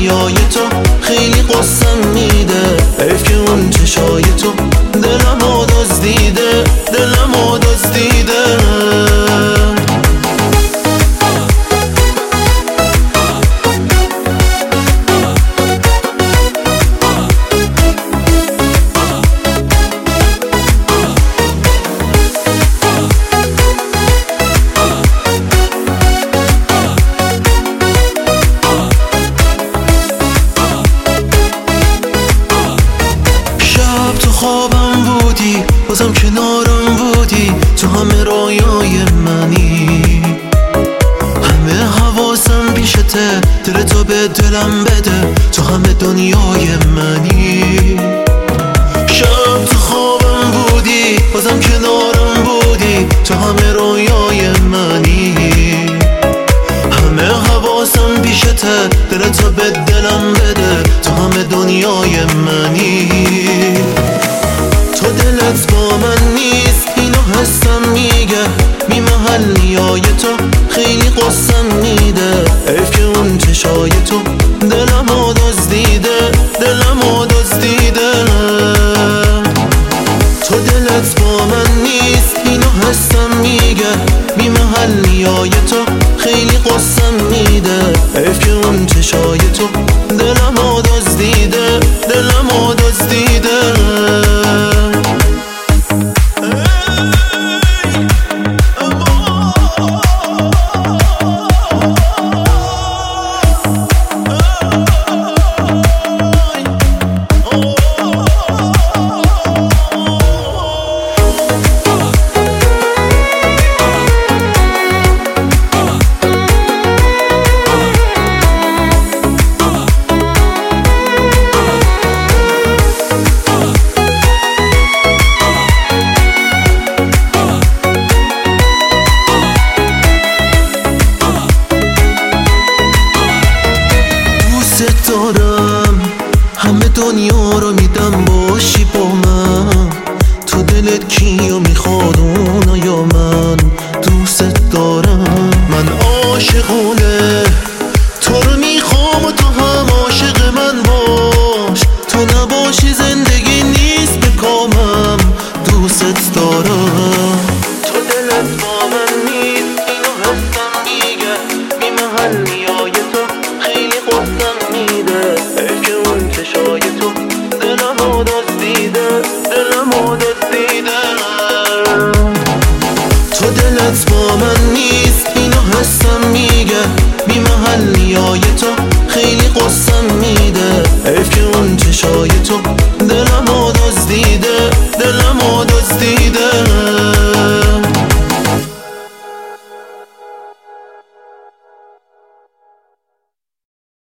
محلیای تو خیلی قصم میده. حیف که اون چشای تو دلمو دزدیده، دلمو دزدیده. خوابم بودی بازم کنارم بودی، تو همه رویای منی، همه حواسم پیشته، دل تو به دلم بده، تو همه دنیای منی. شب تو خوابم بودی بازم کنارم بودی، تو همه رویای منی، همه حواسم پیشته، دل تو به دلم بده، تو همه دنیای منی. تو دلت با من نیست اینو حسم میگه، بی محلیای تو خیلی قصم میده. حیف که اون چشای تو دلمو دزدیده، دلمو دزدیده. تو دلت با من نیست اینو حسم میگه، بی محلیای تو خیلی قصم میده. حیف که اون چشای تو دلمو دزدیده، دلمو دزدیده. دارم همه دنیا رو میدم باشی با من، تو دلت کیو میخواد اونا یا من؟ دوست دارم من عاشقونه تو رو میخوام و تو هم عاشق من باش، تو نباشی زندگی نیست به کامم. دوست دارم تو دلت با من نیست اینو حسم میگه، بی محلیای تو خیلی قصم میده. حیف که اون چشای تو دلمو دزدیده، دلمو دزدیده. تو دلت با من نیست اینو حسم میگه، بی محلیای تو خیلی قصم میده. حیف که اون چشای تو